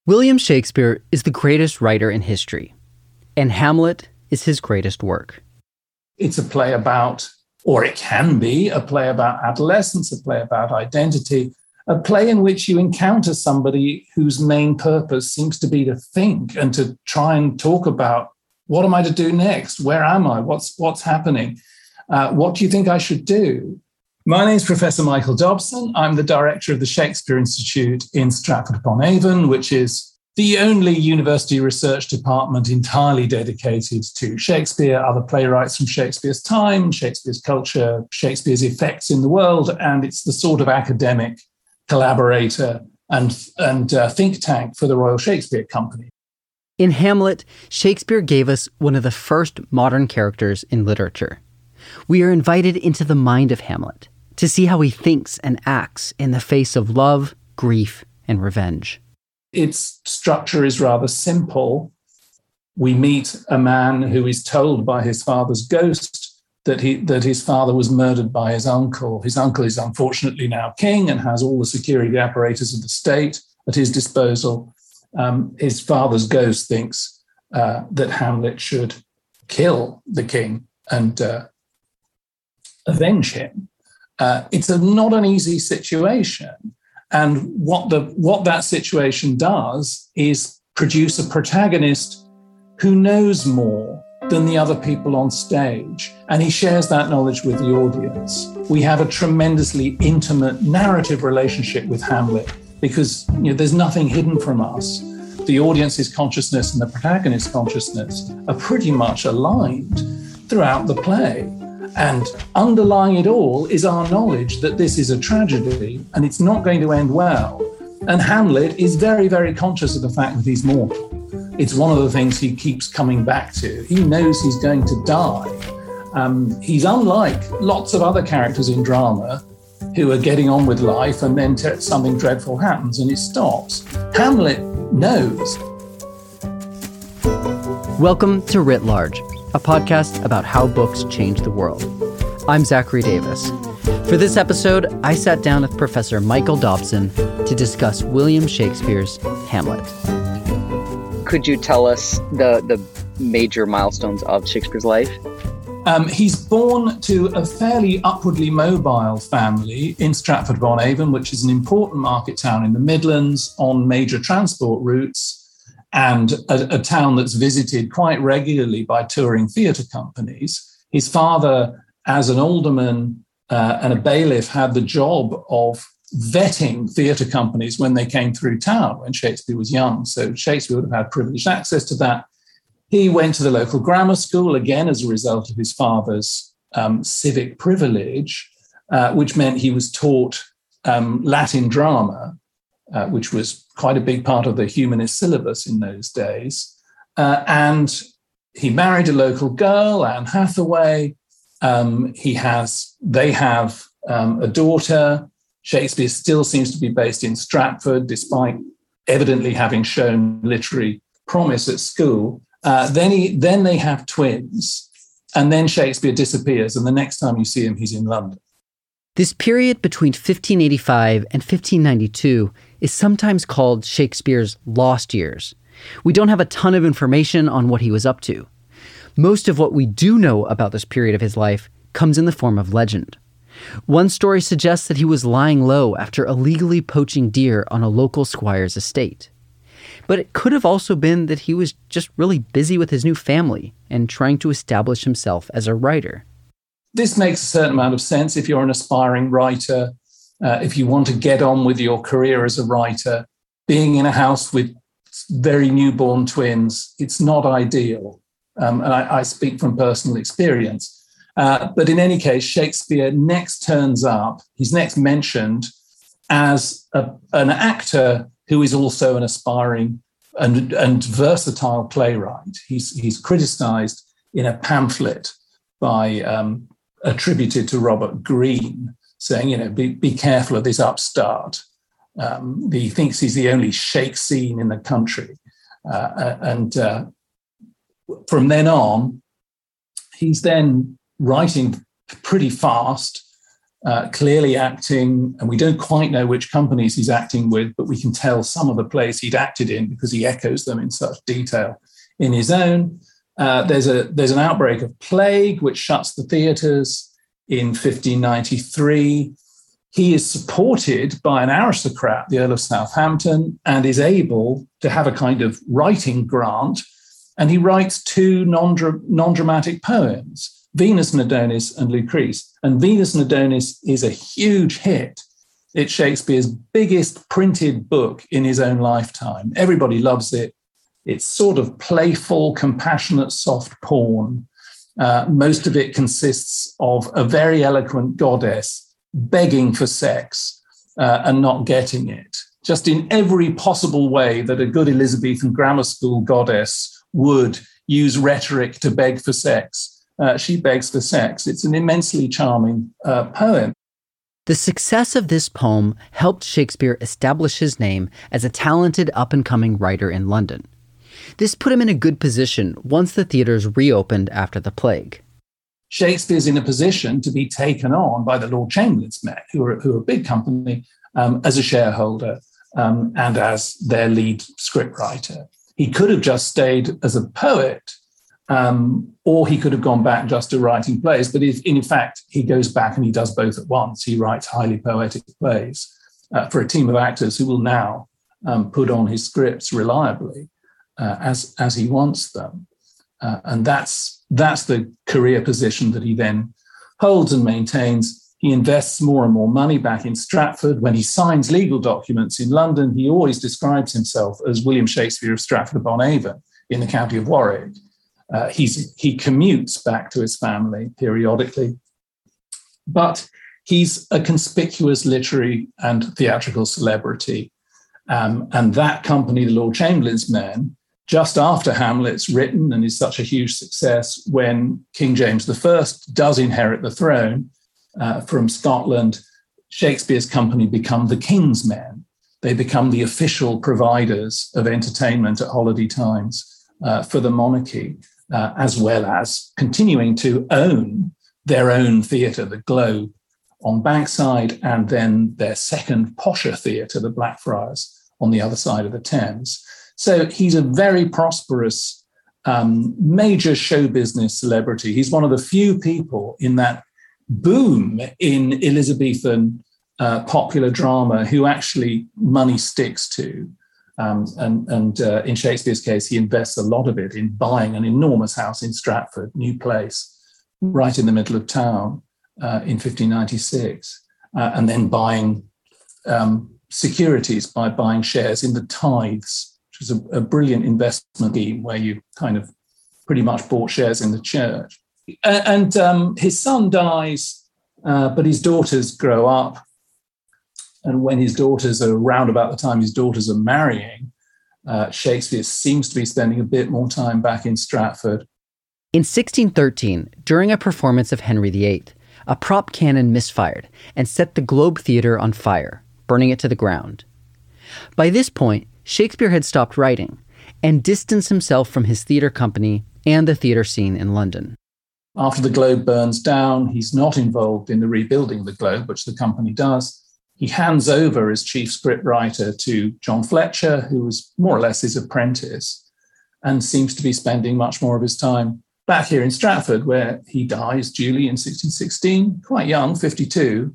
William Shakespeare is the greatest writer in history, and Hamlet is his greatest work. It's a play about, or it can be, a play about adolescence, a play about identity, a play in which you encounter somebody whose main purpose seems to be to think and to try and talk about, what am I to do next? Where am I? What's happening? What do you think I should do? My name is Professor Michael Dobson. I'm the director of the Shakespeare Institute in Stratford-upon-Avon, which is the only university research department entirely dedicated to Shakespeare, other playwrights from Shakespeare's time, Shakespeare's culture, Shakespeare's effects in the world, and it's the sort of academic collaborator and think tank for the Royal Shakespeare Company. In Hamlet, Shakespeare gave us one of the first modern characters in literature. We are invited into the mind of Hamlet to see how he thinks and acts in the face of love, grief, and revenge. Its structure is rather simple. We meet a man who is told by his father's ghost that his father was murdered by his uncle. His uncle is unfortunately now king and has all the security apparatus of the state at his disposal. His father's ghost thinks that Hamlet should kill the king and avenge him. It's not an easy situation. And what that situation does is produce a protagonist who knows more than the other people on stage, and he shares that knowledge with the audience. We have a tremendously intimate narrative relationship with Hamlet because there's nothing hidden from us. The audience's consciousness and the protagonist's consciousness are pretty much aligned throughout the play. And underlying it all is our knowledge that this is a tragedy and it's not going to end well. And Hamlet is very, very conscious of the fact that he's mortal. It's one of the things he keeps coming back to. He knows he's going to die. He's unlike lots of other characters in drama who are getting on with life and then something dreadful happens and it stops. Hamlet knows. Welcome to Writ Large, a podcast about how books change the world. I'm Zachary Davis. For this episode, I sat down with Professor Michael Dobson to discuss William Shakespeare's Hamlet. Could you tell us the major milestones of Shakespeare's life? He's born to a fairly upwardly mobile family in Stratford-upon-Avon, which is an important market town in the Midlands on major transport routes, and a town that's visited quite regularly by touring theatre companies. His father, as an alderman and a bailiff, had the job of vetting theatre companies when they came through town when Shakespeare was young. So Shakespeare would have had privileged access to that. He went to the local grammar school, again, as a result of his father's civic privilege, which meant he was taught Latin drama, which was quite a big part of the humanist syllabus in those days. And he married a local girl, Anne Hathaway. They have a daughter. Shakespeare still seems to be based in Stratford, despite evidently having shown literary promise at school. Then they have twins, and then Shakespeare disappears, and the next time you see him, he's in London. This period between 1585 and 1592 is sometimes called Shakespeare's lost years. We don't have a ton of information on what he was up to. Most of what we do know about this period of his life comes in the form of legend. One story suggests that he was lying low after illegally poaching deer on a local squire's estate. But it could have also been that he was just really busy with his new family and trying to establish himself as a writer. This makes a certain amount of sense if you're an aspiring writer, if you want to get on with your career as a writer. Being in a house with very newborn twins, it's not ideal. And I speak from personal experience. But in any case, Shakespeare next turns up, he's next mentioned as an actor who is also an aspiring and versatile playwright. He's criticized in a pamphlet attributed to Robert Greene, saying, be careful of this upstart. He thinks he's the only Shake scene in the country. From then on, he's then writing pretty fast, clearly acting, and we don't quite know which companies he's acting with, but we can tell some of the plays he'd acted in because he echoes them in such detail in his own. There's an outbreak of plague which shuts the theatres in 1593. He is supported by an aristocrat, the Earl of Southampton, and is able to have a kind of writing grant. And he writes two non-dramatic poems, Venus and Adonis and Lucrece. And Venus and Adonis is a huge hit. It's Shakespeare's biggest printed book in his own lifetime. Everybody loves it. It's sort of playful, compassionate, soft porn. Most of it consists of a very eloquent goddess begging for sex and not getting it, just in every possible way that a good Elizabethan grammar school goddess would use rhetoric to beg for sex. She begs for sex. It's an immensely charming poem. The success of this poem helped Shakespeare establish his name as a talented up-and-coming writer in London. This put him in a good position once the theatres reopened after the plague. Shakespeare's in a position to be taken on by the Lord Chamberlain's men, who are a big company, as a shareholder and as their lead scriptwriter. He could have just stayed as a poet, or he could have gone back just to writing plays. But if, in fact, he goes back and he does both at once. He writes highly poetic plays for a team of actors who will now put on his scripts reliably as he wants them. And that's the career position that he then holds and maintains. He invests more and more money back in Stratford. When he signs legal documents in London, he always describes himself as William Shakespeare of Stratford-upon-Avon in the county of Warwick. He commutes back to his family periodically, but he's a conspicuous literary and theatrical celebrity. And that company, the Lord Chamberlain's men, just after Hamlet's written and is such a huge success, when King James I does inherit the throne from Scotland, Shakespeare's company become the King's Men. They become the official providers of entertainment at holiday times for the monarchy, as well as continuing to own their own theatre, the Globe, on Bankside, and then their second posher theatre, the Blackfriars, on the other side of the Thames. So he's a very prosperous, major show business celebrity. He's one of the few people in that boom in Elizabethan popular drama who actually money sticks to. And in Shakespeare's case, he invests a lot of it in buying an enormous house in Stratford, new place, right in the middle of town in 1596, and then buying securities by buying shares in the Tithes, which was a brilliant investment scheme where you kind of pretty much bought shares in the church. And his son dies, but his daughters grow up. And when his daughters are around about the time his daughters are marrying, Shakespeare seems to be spending a bit more time back in Stratford. In 1613, during a performance of Henry VIII, a prop cannon misfired and set the Globe Theatre on fire, burning it to the ground. By this point, Shakespeare had stopped writing and distanced himself from his theatre company and the theatre scene in London. After the Globe burns down, he's not involved in the rebuilding of the Globe, which the company does. He hands over as chief scriptwriter to John Fletcher, who was more or less his apprentice, and seems to be spending much more of his time back here in Stratford, where he dies duly in 1616, quite young, 52,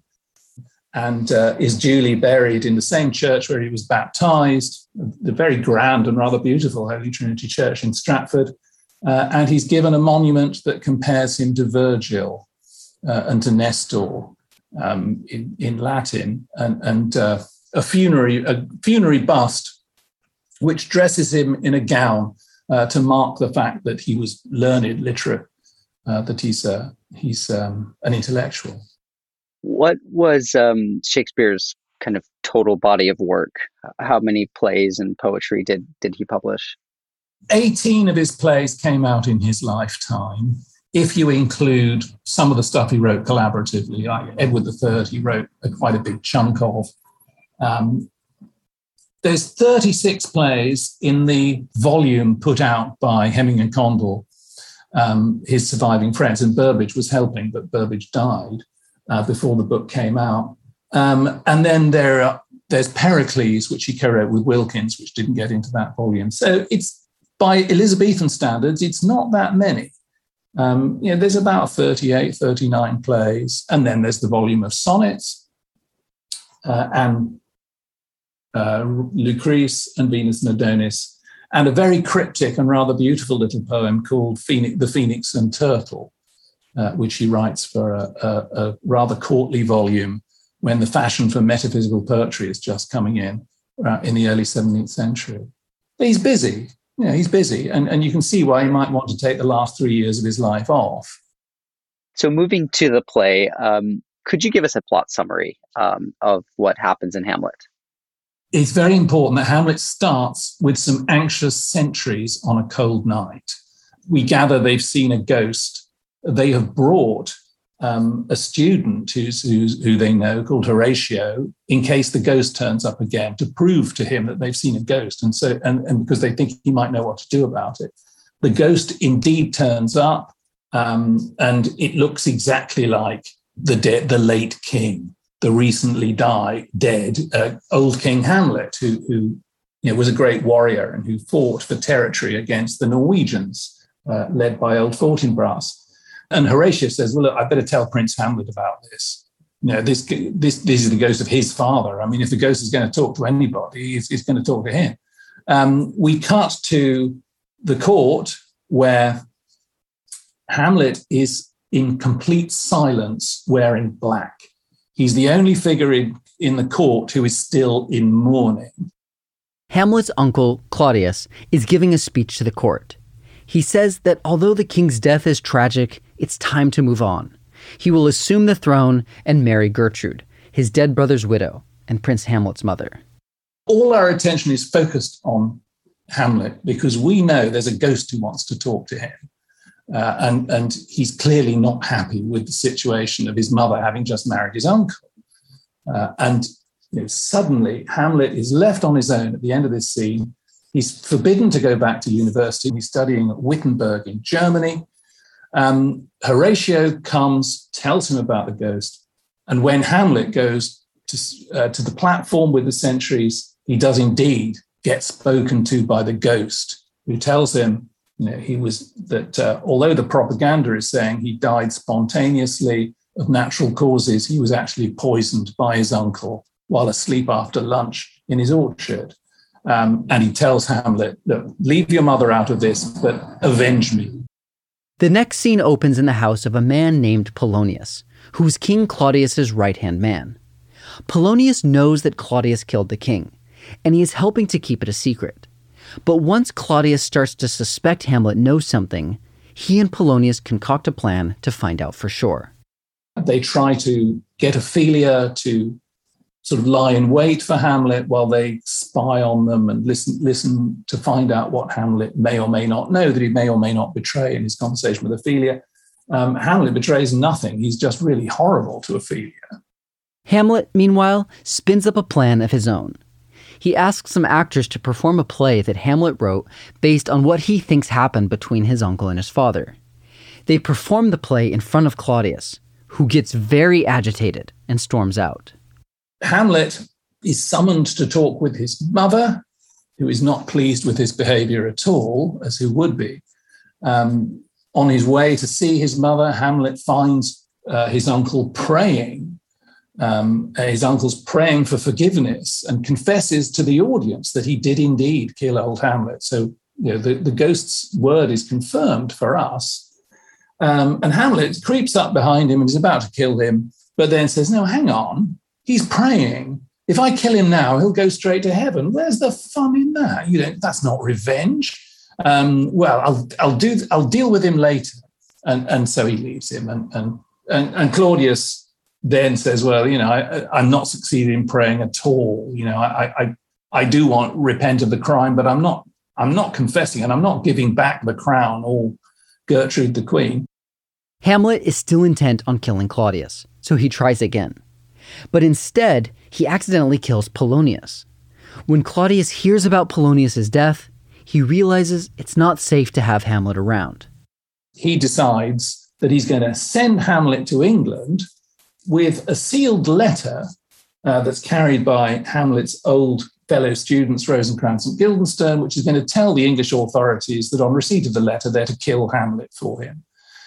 and is duly buried in the same church where he was baptized, the very grand and rather beautiful Holy Trinity Church in Stratford. And he's given a monument that compares him to Virgil and to Nestor in Latin, and a funerary bust which dresses him in a gown to mark the fact that he was learned, literate, that he's an intellectual. What was Shakespeare's kind of total body of work? How many plays and poetry did he publish? 18 of his plays came out in his lifetime. If you include some of the stuff he wrote collaboratively, like Edward III, he wrote quite a big chunk of. There's 36 plays in the volume put out by Hemming and Condell, his surviving friends, and Burbage was helping, but Burbage died. before the book came out. And then there's Pericles, which he co-wrote with Wilkins, which didn't get into that volume. So it's, by Elizabethan standards, it's not that many. There's about 38, 39 plays, and then there's the volume of sonnets and Lucrece and Venus and Adonis, and a very cryptic and rather beautiful little poem called The Phoenix and Turtle, which he writes for a rather courtly volume when the fashion for metaphysical poetry is just coming in the early 17th century. But he's busy. He's busy, and you can see why he might want to take the last 3 years of his life off. So moving to the play, could you give us a plot summary of what happens in Hamlet? It's very important that Hamlet starts with some anxious sentries on a cold night. We gather they've seen a ghost. They have brought a student who they know, called Horatio, in case the ghost turns up again, to prove to him that they've seen a ghost, and because they think he might know what to do about it. The ghost indeed turns up, and it looks exactly like the late king, the recently dead old King Hamlet, who was a great warrior and who fought for territory against the Norwegians, led by old Fortinbras. And Horatio says, well, look, I better tell Prince Hamlet about this. This is the ghost of his father. I mean, if the ghost is going to talk to anybody, it's going to talk to him. We cut to the court where Hamlet is in complete silence, wearing black. He's the only figure in the court who is still in mourning. Hamlet's uncle, Claudius, is giving a speech to the court. He says that although the king's death is tragic, it's time to move on. He will assume the throne and marry Gertrude, his dead brother's widow, and Prince Hamlet's mother. All our attention is focused on Hamlet because we know there's a ghost who wants to talk to him. And he's clearly not happy with the situation of his mother having just married his uncle. Suddenly, Hamlet is left on his own at the end of this scene. He's forbidden to go back to university. He's studying at Wittenberg in Germany. Horatio comes, tells him about the ghost. And when Hamlet goes to the platform with the sentries, he does indeed get spoken to by the ghost, who tells him, although the propaganda is saying he died spontaneously of natural causes, he was actually poisoned by his uncle while asleep after lunch in his orchard. And he tells Hamlet, look, leave your mother out of this, but avenge me. The next scene opens in the house of a man named Polonius, who was King Claudius's right-hand man. Polonius knows that Claudius killed the king, and he is helping to keep it a secret. But once Claudius starts to suspect Hamlet knows something, he and Polonius concoct a plan to find out for sure. They try to get Ophelia to sort of lie in wait for Hamlet while they spy on them and listen to find out what Hamlet may or may not know, that he may or may not betray in his conversation with Ophelia. Hamlet betrays nothing. He's just really horrible to Ophelia. Hamlet, meanwhile, spins up a plan of his own. He asks some actors to perform a play that Hamlet wrote based on what he thinks happened between his uncle and his father. They perform the play in front of Claudius, who gets very agitated and storms out. Hamlet is summoned to talk with his mother, who is not pleased with his behavior at all, as who would be. On his way to see his mother, Hamlet finds his uncle praying. His uncle's praying for forgiveness and confesses to the audience that he did indeed kill old Hamlet. So the ghost's word is confirmed for us. And Hamlet creeps up behind him and is about to kill him, but then says, no, hang on. He's praying. If I kill him now, he'll go straight to heaven. Where's the fun in that? That's not revenge. I'll deal with him later. And so he leaves him. And Claudius then says, well, I'm not succeeding in praying at all. I do want to repent of the crime, but I'm not confessing, and I'm not giving back the crown or Gertrude the queen. Hamlet is still intent on killing Claudius, so he tries again. But instead, he accidentally kills Polonius. When Claudius hears about Polonius' death, he realizes it's not safe to have Hamlet around. He decides that he's going to send Hamlet to England with a sealed letter that's carried by Hamlet's old fellow students, Rosencrantz and Guildenstern, which is going to tell the English authorities that on receipt of the letter, they're to kill Hamlet for him.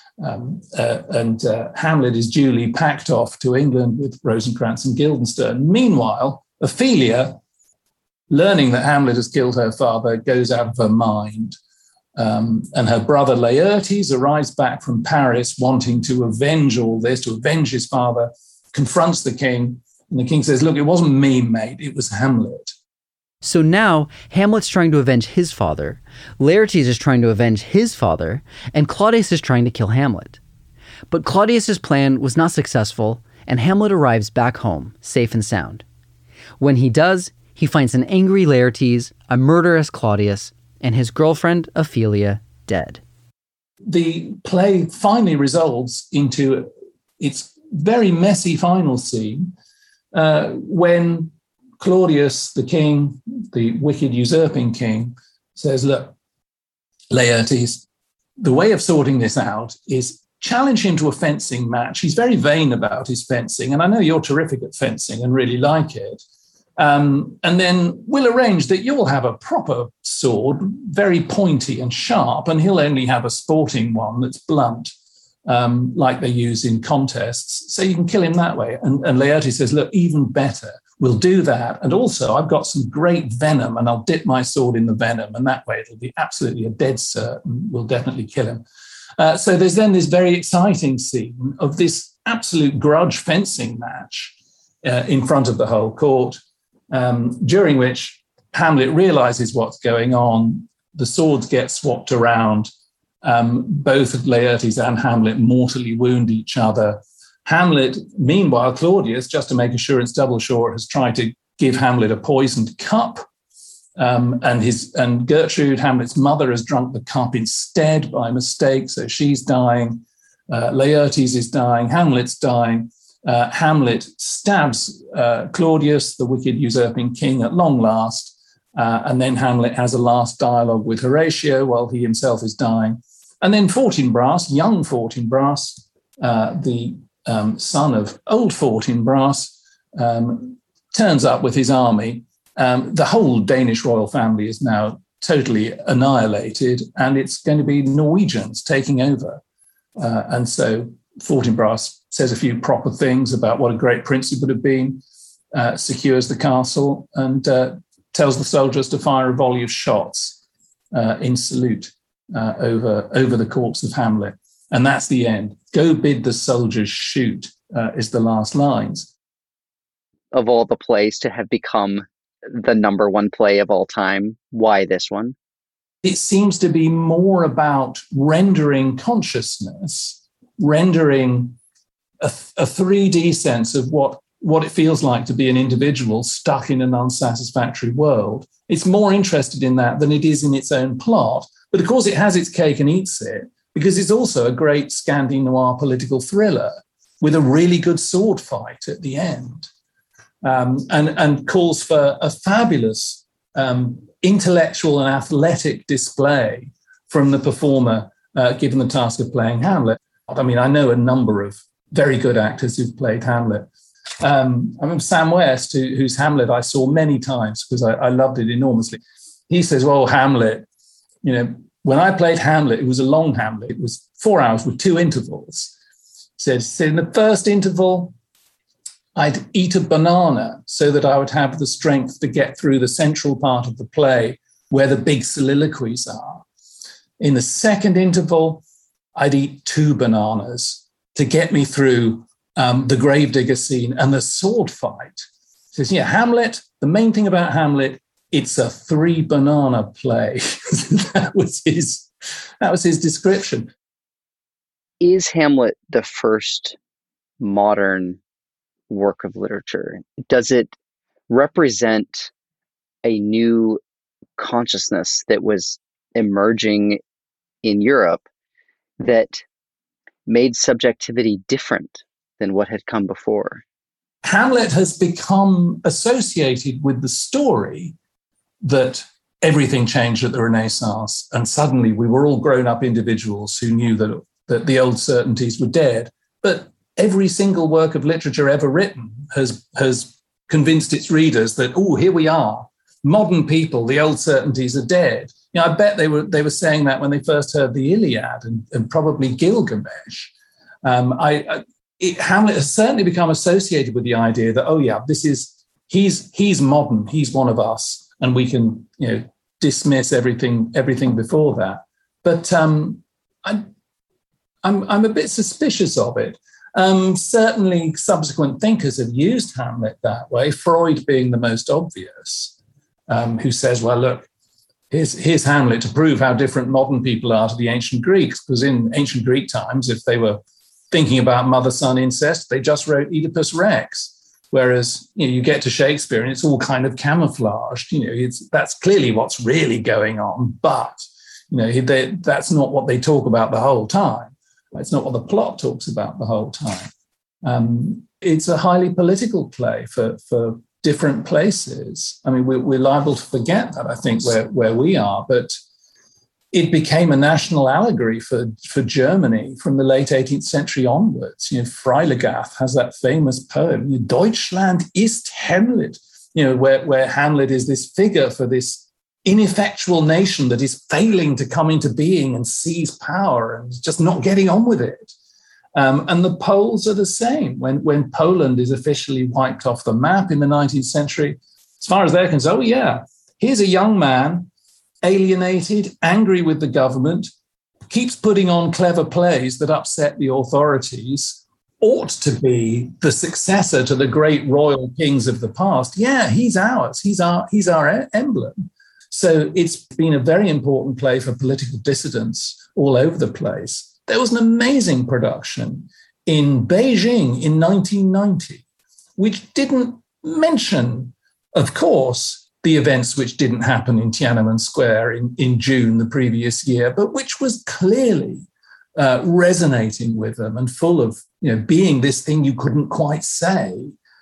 Hamlet is duly packed off to England with Rosencrantz and Guildenstern. Meanwhile, Ophelia, learning that Hamlet has killed her father, goes out of her mind. And her brother Laertes arrives back from Paris wanting to avenge all this, to avenge his father, confronts the king. And the king says, look, it wasn't me, mate, it was Hamlet. So now Hamlet's trying to avenge his father, Laertes is trying to avenge his father, and Claudius is trying to kill Hamlet. But Claudius's plan was not successful, and Hamlet arrives back home, safe and sound. When he does, he finds an angry Laertes, a murderous Claudius, and his girlfriend, Ophelia, dead. The play finally resolves into its very messy final scene when Claudius, the king, the wicked usurping king, says, look, Laertes, the way of sorting this out is challenge him to a fencing match. He's very vain about his fencing, and I know you're terrific at fencing and really like it. And then we'll arrange that you'll have a proper sword, very pointy and sharp, and he'll only have a sporting one that's blunt, like they use in contests. So you can kill him that way. And Laertes says, look, even better, we'll do that. And also, I've got some great venom, and I'll dip my sword in the venom, and that way it'll be absolutely a dead certain. We'll definitely kill him. So there's then this very exciting scene of this absolute grudge fencing match in front of the whole court, during which Hamlet realizes what's going on. The swords get swapped around. Both Laertes and Hamlet mortally wound each other. Hamlet, meanwhile, Claudius, just to make assurance double sure, has tried to give Hamlet a poisoned cup. And Gertrude, Hamlet's mother, has drunk the cup instead by mistake, so she's dying. Laertes is dying. Hamlet's dying. Hamlet stabs Claudius, the wicked usurping king, at long last. And then Hamlet has a last dialogue with Horatio while he himself is dying. And then Fortinbras, young Fortinbras, the son of old Fortinbras, turns up with his army. The whole Danish royal family is now totally annihilated, and it's going to be Norwegians taking over. And so Fortinbras says a few proper things about what a great prince he would have been, secures the castle, and tells the soldiers to fire a volley of shots in salute over the corpse of Hamlet. And that's the end. Go bid the soldiers shoot is the last lines. Of all the plays to have become the number one play of all time, why this one? It seems to be more about rendering consciousness, rendering a 3D sense of what it feels like to be an individual stuck in an unsatisfactory world. It's more interested in that than it is in its own plot. But of course, it has its cake and eats it, because it's also a great Scandi noir political thriller with a really good sword fight at the end, and calls for a fabulous intellectual and athletic display from the performer given the task of playing Hamlet. I mean, I know a number of very good actors who've played Hamlet. I remember Sam West, whose Hamlet I saw many times because I loved it enormously. He says, well, Hamlet, when I played Hamlet, it was a long Hamlet. It was 4 hours with 2 intervals. He said in the first interval, I'd eat a banana so that I would have the strength to get through the central part of the play where the big soliloquies are. In the second interval, I'd eat 2 bananas to get me through the gravedigger scene and the sword fight. He says, Hamlet, the main thing about Hamlet, it's a 3-banana play. That was his description. Is Hamlet the first modern work of literature? Does it represent a new consciousness that was emerging in Europe that made subjectivity different than what had come before? Hamlet has become associated with the story that everything changed at the Renaissance, and suddenly we were all grown-up individuals who knew that the old certainties were dead. But every single work of literature ever written has convinced its readers that, oh, here we are, modern people, the old certainties are dead. You know, I bet they were saying that when they first heard the Iliad and probably Gilgamesh. Hamlet has certainly become associated with the idea that, oh yeah, he's modern, he's one of us, and we can, you know, dismiss everything before that. But I'm a bit suspicious of it. Certainly, subsequent thinkers have used Hamlet that way. Freud being the most obvious, who says, "Well, look, here's Hamlet to prove how different modern people are to the ancient Greeks. Because in ancient Greek times, if they were thinking about mother-son incest, they just wrote Oedipus Rex. Whereas, you know, you get to Shakespeare and it's all kind of camouflaged. You know, that's clearly what's really going on, but you know, that's not what they talk about the whole time. It's not what the plot talks about the whole time. It's a highly political play for different places. I mean, we're liable to forget that, I think, where we are, but it became a national allegory for Germany from the late 18th century onwards. You know, Freiligrath has that famous poem, Deutschland ist Hamlet, you know, where Hamlet is this figure for this ineffectual nation that is failing to come into being and seize power and just not getting on with it. And the Poles are the same. When Poland is officially wiped off the map in the 19th century, as far as they're concerned, oh yeah, here's a young man, alienated, angry with the government, keeps putting on clever plays that upset the authorities, ought to be the successor to the great royal kings of the past. Yeah, he's ours. He's our emblem. So it's been a very important play for political dissidents all over the place. There was an amazing production in Beijing in 1990, which didn't mention, of course, the events which didn't happen in Tiananmen Square in June the previous year, but which was clearly resonating with them and full of, you know, being this thing you couldn't quite say,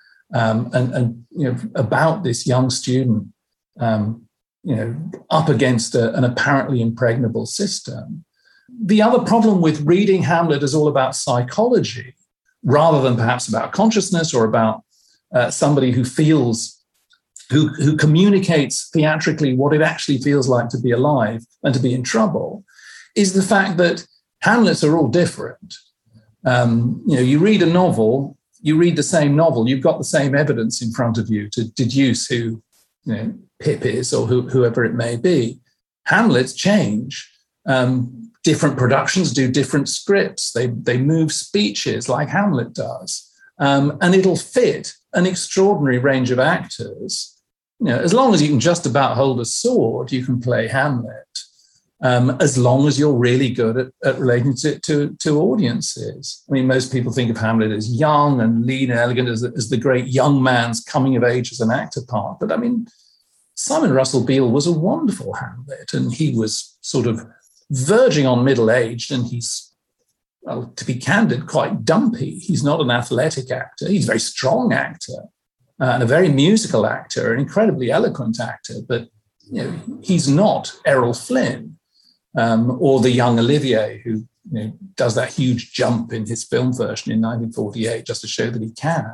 and you know, about this young student, you know, up against an apparently impregnable system. The other problem with reading Hamlet is all about psychology, rather than perhaps about consciousness or about somebody who feels, who communicates theatrically what it actually feels like to be alive and to be in trouble, is the fact that Hamlets are all different. You know, you read a novel, you read the same novel, you've got the same evidence in front of you to deduce who, you know, Pip is or whoever it may be. Hamlets change. Different productions do different scripts. They move speeches like Hamlet does. And it'll fit an extraordinary range of actors. You know, as long as you can just about hold a sword, you can play Hamlet. As long as you're really good at relating to audiences. I mean, most people think of Hamlet as young and lean and elegant, as the great young man's coming of age as an actor part. But I mean, Simon Russell Beale was a wonderful Hamlet, and he was sort of verging on middle-aged, and he's, well, to be candid, quite dumpy. He's not an athletic actor. He's a very strong actor and a very musical actor, an incredibly eloquent actor. But you know, he's not Errol Flynn or the young Olivier, who, you know, does that huge jump in his film version in 1948 just to show that he can.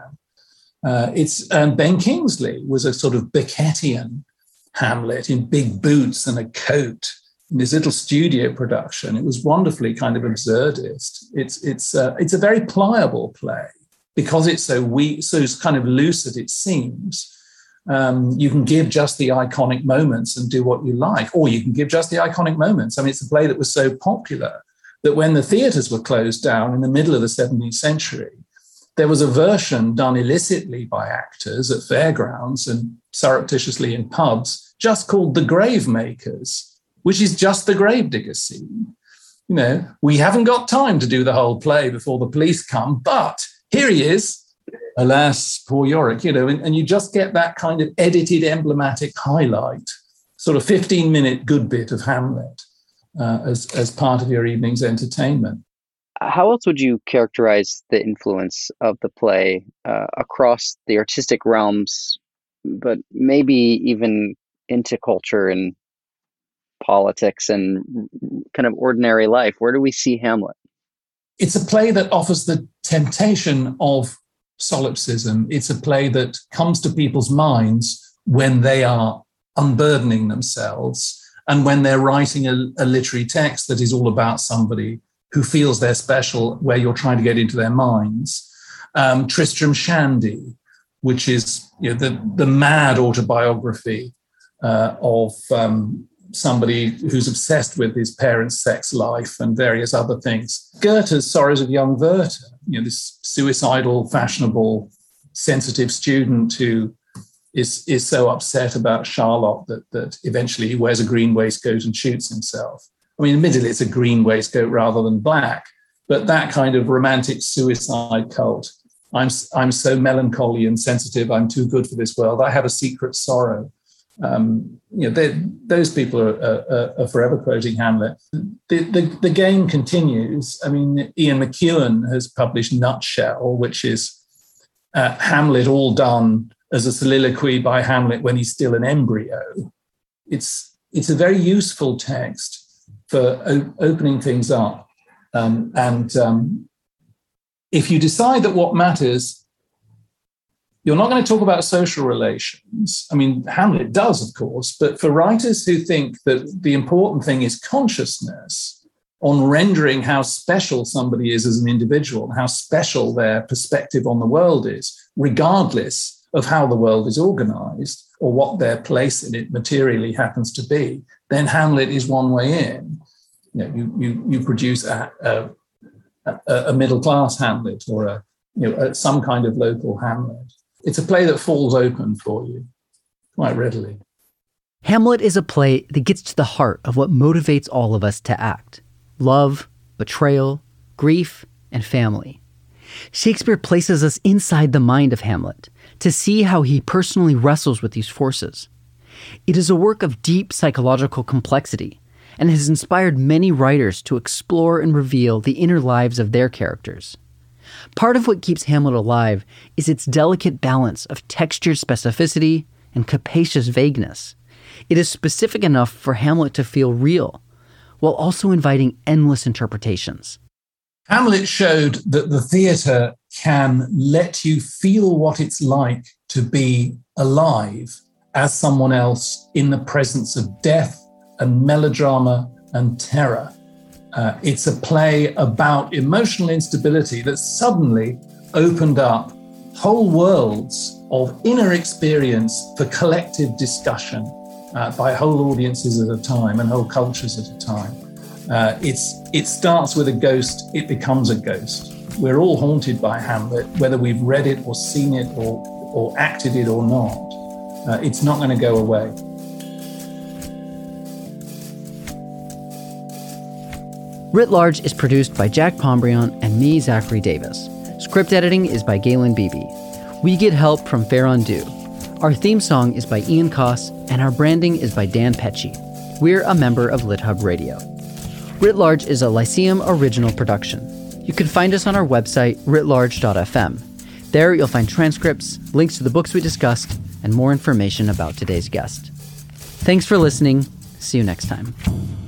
Ben Kingsley was a sort of Beckettian Hamlet in big boots and a coat in this little studio production. It was wonderfully kind of absurdist. It's a very pliable play because it's so weak, so kind of lucid it seems. You can give just the iconic moments and do what you like, or you can give just the iconic moments. I mean, it's a play that was so popular that when the theatres were closed down in the middle of the 17th century, there was a version done illicitly by actors at fairgrounds and surreptitiously in pubs, just called The Gravemakers, which is just the gravedigger scene. You know, we haven't got time to do the whole play before the police come, but here he is. Alas, poor Yorick, you know, and you just get that kind of edited emblematic highlight, sort of 15-minute good bit of Hamlet as part of your evening's entertainment. How else would you characterize the influence of the play across the artistic realms, but maybe even into culture and politics and kind of ordinary life? Where do we see Hamlet? It's a play that offers the temptation of solipsism. It's a play that comes to people's minds when they are unburdening themselves and when they're writing a literary text that is all about somebody who feels they're special, where you're trying to get into their minds. Tristram Shandy, which is the mad autobiography of somebody who's obsessed with his parents' sex life and various other things. Goethe's Sorrows of Young Werther, this suicidal, fashionable, sensitive student who is so upset about Charlotte that eventually he wears a green waistcoat and shoots himself. I mean, admittedly, it's a green waistcoat rather than black, but that kind of romantic suicide cult. I'm so melancholy and sensitive. I'm too good for this world. I have a secret sorrow. Those people are forever quoting Hamlet. The game continues. I mean, Ian McEwan has published Nutshell, which is Hamlet all done as a soliloquy by Hamlet when he's still an embryo. It's a very useful text for opening things up. If you decide that what matters, you're not going to talk about social relations. I mean, Hamlet does, of course, but for writers who think that the important thing is consciousness on rendering how special somebody is as an individual, how special their perspective on the world is, regardless of how the world is organized or what their place in it materially happens to be, then Hamlet is one way in. You produce a middle-class Hamlet or some kind of local Hamlet. It's a play that falls open for you quite readily. Hamlet is a play that gets to the heart of what motivates all of us to act: love, betrayal, grief, and family. Shakespeare places us inside the mind of Hamlet to see how he personally wrestles with these forces. It is a work of deep psychological complexity and has inspired many writers to explore and reveal the inner lives of their characters. Part of what keeps Hamlet alive is its delicate balance of textured specificity and capacious vagueness. It is specific enough for Hamlet to feel real, while also inviting endless interpretations. Hamlet showed that the theatre can let you feel what it's like to be alive as someone else in the presence of death and melodrama and terror. It's a play about emotional instability that suddenly opened up whole worlds of inner experience for collective discussion by whole audiences at a time and whole cultures at a time. It starts with a ghost, it becomes a ghost. We're all haunted by Hamlet, whether we've read it or seen it or acted it or not. It's not going to go away. Writ Large is produced by Jack Pombriant and me, Zachary Davis. Script editing is by Galen Beebe. We get help from Farron Dew. Our theme song is by Ian Koss, and our branding is by Dan Pecci. We're a member of LitHub Radio. Writ Large is a Lyceum original production. You can find us on our website, writlarge.fm. There you'll find transcripts, links to the books we discussed, and more information about today's guest. Thanks for listening. See you next time.